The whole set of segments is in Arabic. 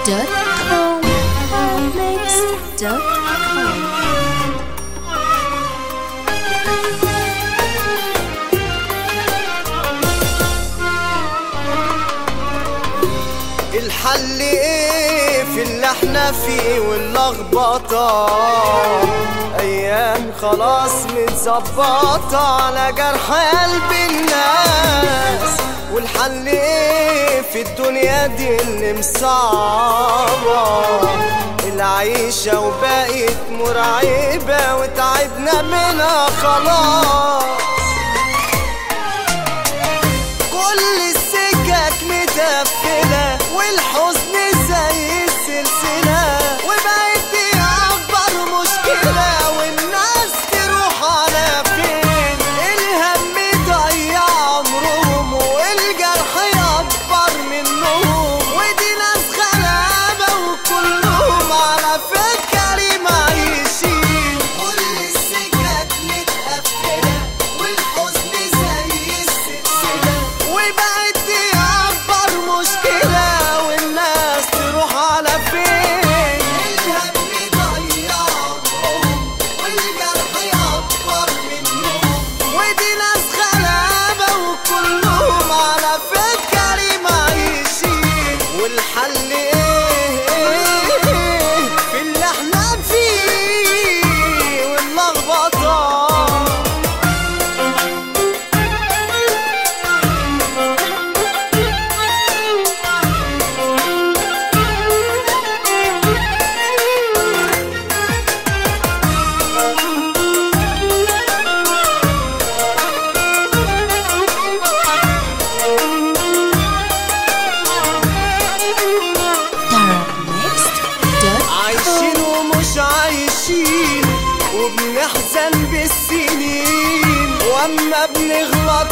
الحل ايه في اللي احنا فيه واللخبطة؟ ايام خلاص متظبطة على جرح قلب الناس. والحل ايه في الدنيا دي اللي مصعبة العيشة وبقت مرعبة وتعبنا منها خلاص. كل السكك متقفلة والحزن زي السلسلة، وبقت دي أكبر مشكلة والناس تروح على فين؟ الهم ضيع عمرهم والجرح أكبر منهم، ودي ناس غلابة وكلهم على فكرة معيشين. كل السكك متقفلة والحزن زي السلسلة، وبقت دي أكبر مشكلة والناس تروح على فين؟ الهم ضيع عمرهم والجرح أكبر منهم، ودي ناس غلابة وكلهم على فكرة معيشين. والحل ايه في اللي احنا فيه واللخبطة؟ عايشين ومش عايشين وبنحزن بالسنين، واما بنغلط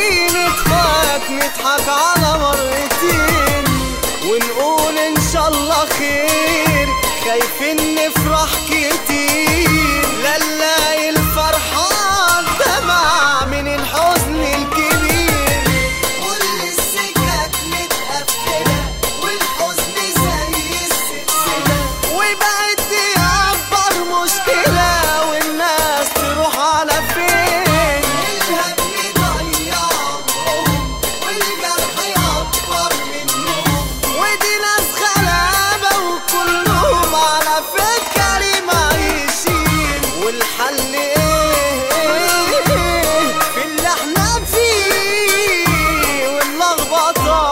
نضحك على مرتين ونقول ان شاء الله خير، خايفين نفرح كتير لا نلاقي الفرحان دمع من الحزن الكبير. كل السكك متقفلة والحزن زي السلسلة، وبقت دي أكبر مشكلة والناس تروح على فين؟ الهم ضيع عمرهم والجرح أكبر منهم، ودي ناس غلابة وكلهم على فكرة معيشين. والحل ايه في اللي احنا فيه واللخبطة؟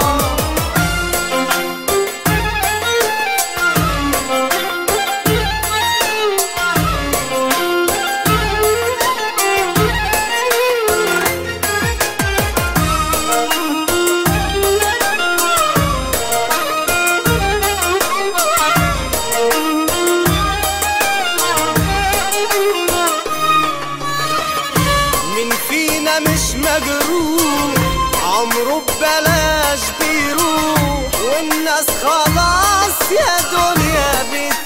مين فينا مش مجروح عمره ببلاش بيروح، والناس خلاص يا دنيا